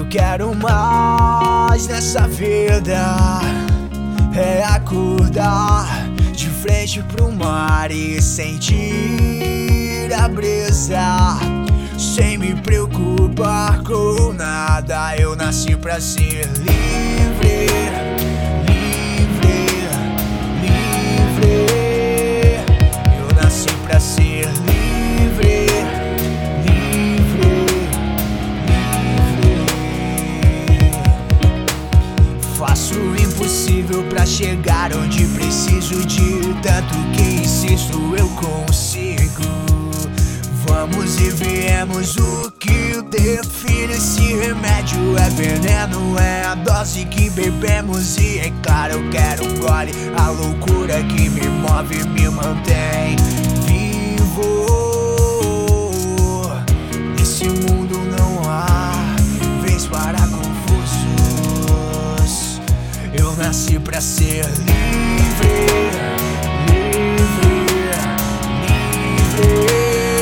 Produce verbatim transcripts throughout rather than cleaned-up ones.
eu quero mais nessa vida é acordar de frente pro mar e sentir a brisa, sem me preocupar com nada. Eu nasci pra ser livre, livre, livre. Eu nasci pra ser livre, livre, livre. Faço o impossível pra chegar onde preciso, de tanto que insisto eu consigo. Vamos e viemos, o que define esse remédio é veneno, é a dose que bebemos. E é claro, eu quero um gole, a loucura que me move me mantém vivo. Nesse mundo não há vez para confusos. Eu nasci pra ser livre, livre, livre.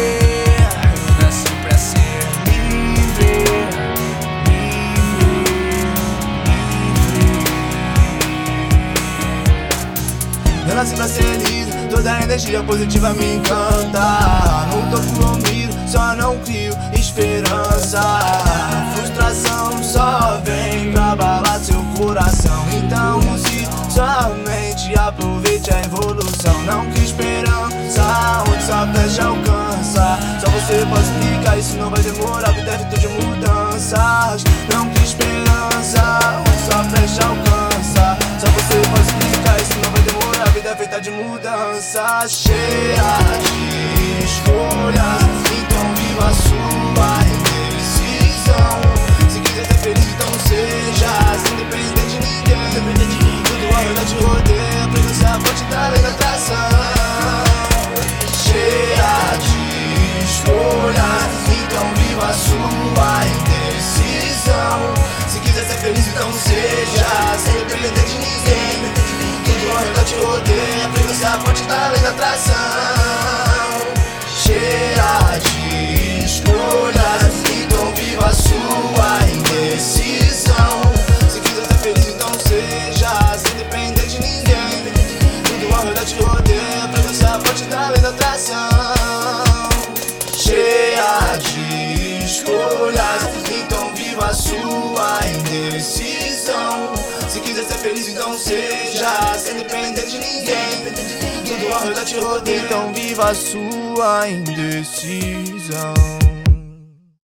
Eu nasci pra ser livre, toda a energia positiva me encanta. No topo eu miro, só não crio esperança. Frustração só vem pra abalar seu coração. Então use sua mente, aproveite a evolução. Não crie esperança, onde sua flecha alcança. Só você pode explicar, isso não vai demorar, vida é feita de mudanças. Não crie esperança, onde sua flecha alcança. Só você pode explicar, isso não vai demorar, a vida é feita de mudanças, cheia de escolhas. Então viva a sua indecisão. Se quiser ser feliz, então seja, sem depender de ninguém. Depender de ninguém. Tudo ao redor te rodeia, presença a fonte da lei da atração. Cheia de escolhas, então viva a sua indecisão. Se quiser ser feliz, então seja, sem depender de ninguém. Ela te rodeia, presença a fonte da lei da atração. Cheia de escolhas, então viva a sua indecisão. Se quiser ser feliz, então seja, sem depender de ninguém. Tudo ao redor te rodeia, presença a fonte da lei da atração. Cheia de escolhas, então viva a sua indecisão. Se quiser ser feliz, então seja, sem depender de ninguém. Tudo ao redor te rodeia, então viva a sua indecisão.